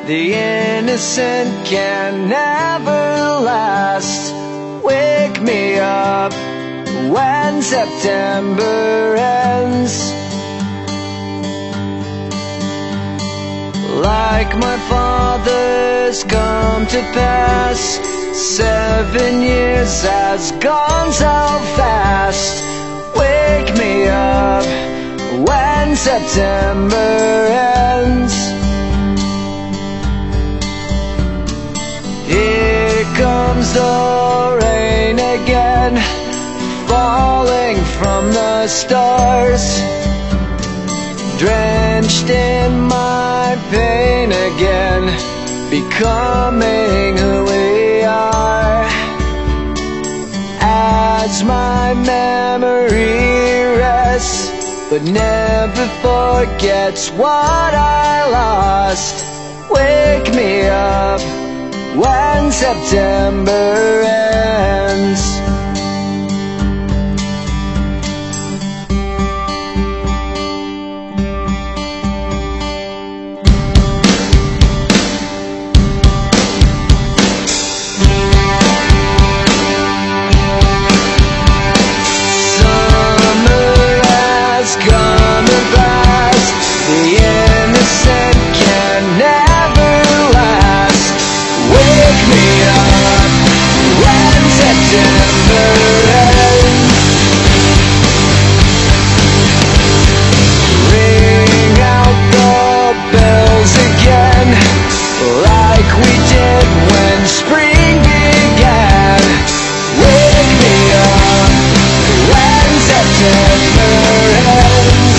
The innocent can never last. Wake me up when September ends. Like my father's come to pass, 7 years has gone so fast. Wake me up when September ends. Here comes the rain again, falling from the stars, drenched in my pain again, becoming who we are. As my memory rests, but never forgets what I lost. Wake me up when September ends. Ring out the bells again, like we did when spring began. Wake me up when September ends.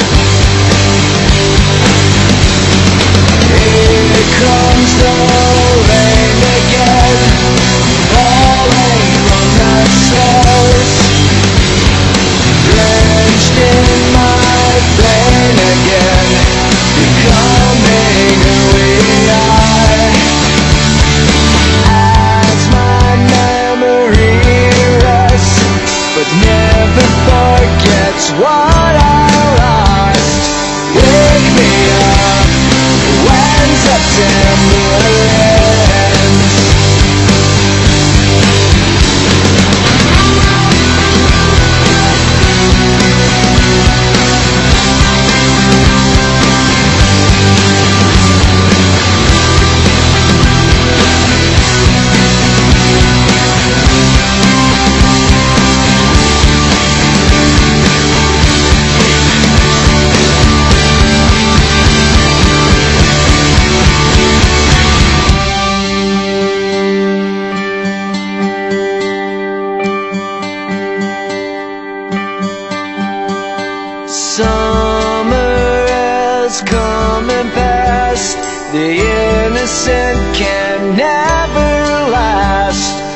Here comes the rain again, falling from the stars, drenched in my pain again, becoming who we are. As my memory rests, but never forgets what I lost. Wake me up when September ends. Summer has come and passed. The innocent can never last.